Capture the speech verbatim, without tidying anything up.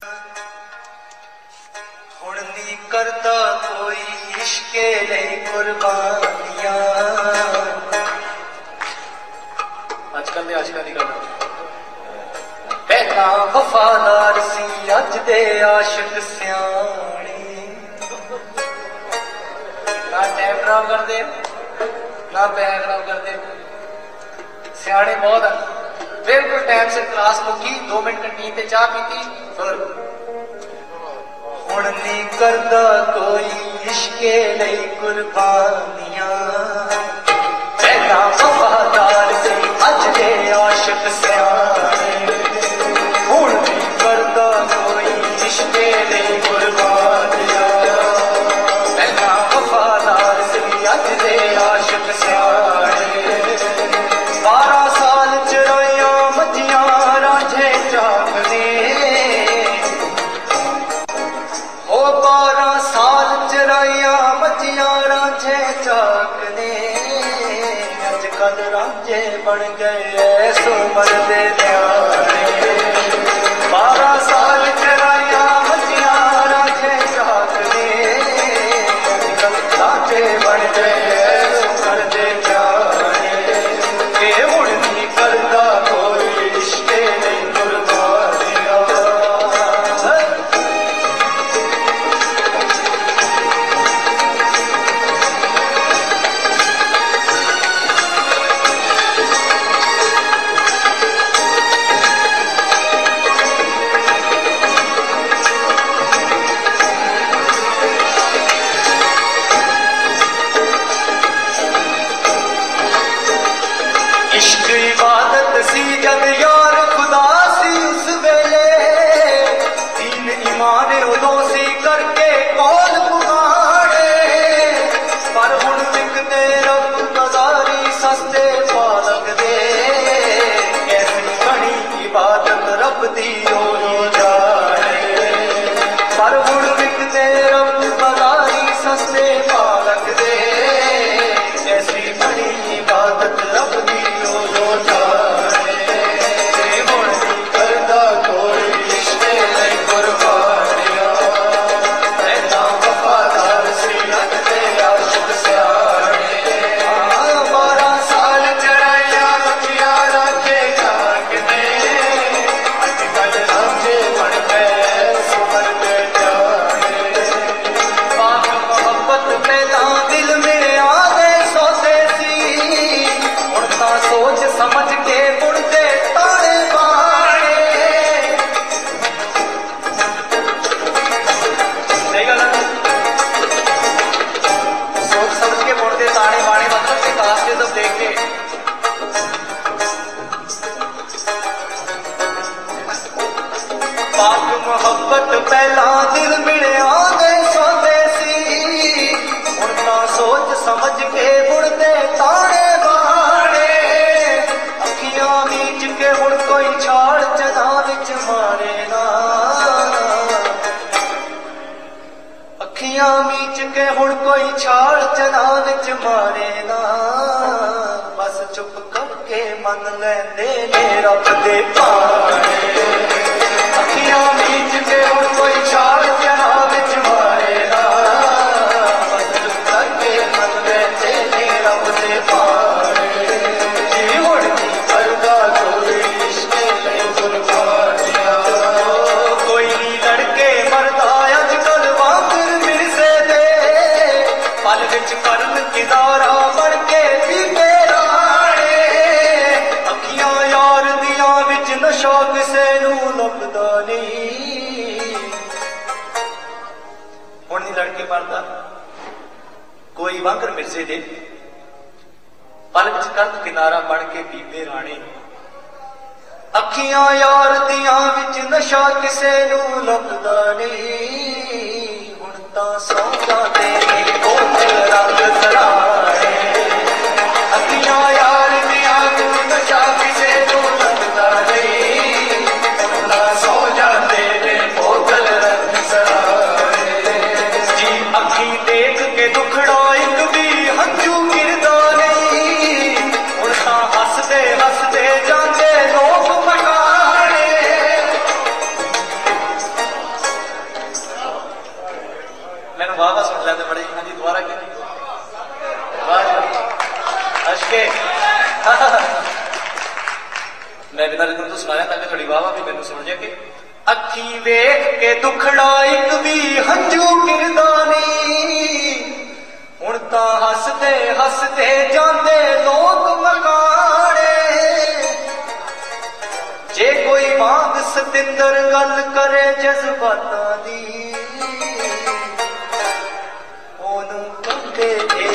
हुण नी करदा कोई इश्के लई कुर्बानियां आजकल दे आशिकां दी गल पहला वफादार सी अज दे आशिक सियाणे ना टाइम खराब कर दे ना पैसे खराब कर दे सियाणे बहुत है बिल्कुल टाइम से क्लास मुकी दो मिनट कंटीन ते चाह पीती फिर हुण नी करदा कोई इश्के लई कुर्बानियां पहला वफादार सी अज दे आशिक सियाणे हुण नी करदा कोई इश्के लई कुर्बानियां पहला वफादार सी अज दे आशिक सियाणे बारह साल चराइया मजियां रांझे चाकने हो बारह साल चराइया मजियां रांझे चाकने अजकल रांझे बन गए सुमर दे न्याणे बारह साल चराइया मजियां रांझे चाकने अजकल रांझे बन गए सुमर दे न्याणे हुण नी करदा कोई इश्के लई कुर्बानियां इश्क इबादत सी जब यार खुदा सी उस वेले दीन ईमान उदों सी करके कौल पुगाड़े पर हुण विकदे रब बाजारी सस्ते पा लगदे कैसी बनी इबादत रब दी ओही जाने पर हुण विकदे रब बाजारी सस्ते पा लगदे कैसी बनी इबादत रब दी समझ के मुड़ते ताने बाने सही गल सोच समझ के मुड़ते ताने बाने मतलब के कास्ते सब देख के पाक मोहब्बत पहला दिल मिलिया गए सौदे सी मुड़ता सोच समझ के मुड़ते ताने के हुण कोई छाड़ जना विच मारे ना अखियां मीच के हुण कोई छाड़ जना विच मारे ना बस चुप करके मन लैंदे ने रब दे पाने अखियां मीच के हुण कोई छाड़ जना विच मारे ना बस चुप करके मन लैंदे ने रब दे पाने जी हुण नी करदा कोई नी लड़के मरदा अजकल वांगर मिर्जे दे पल विच करन किनारा बन के पीते राणे अखियां यार दियां विच नशा किसे नूं लभदा नहीं हुण नी लड़के मरदा कोई वांगर मिर्जे दे पल विच करन किनारा बन के पीते राणे अखियां यार दियां विच नशा किसे नूं लभदा नहीं हुण तां सौ जांदे ने बोतल रंग सराणे अखियां यार दियां विच नशा किसे नूं लभदा नहीं हुण तां सौ जांदे ने बोतल रंग सराणे जी अखी देख के दुखड़ा एक भी हंझू गिरदा नहीं हुण तां हसदे हसदे जांदे लोग मैं वाह वाह सुन लैंदे बड़े हाँ जी दोबारा की वाह अशके मैं बिना रिदम तो सुनाया ताकि थोड़ी वाह वाह भी मैनू सुन जाए कि अखी वेख के दुखड़ा एक भी हंजू गिरदा नहीं हुण तां हसदे हसदे जांदे लोग मकाने जे कोई वांग सतिंदर गल करे जज्बातां दी ओनू कहंदे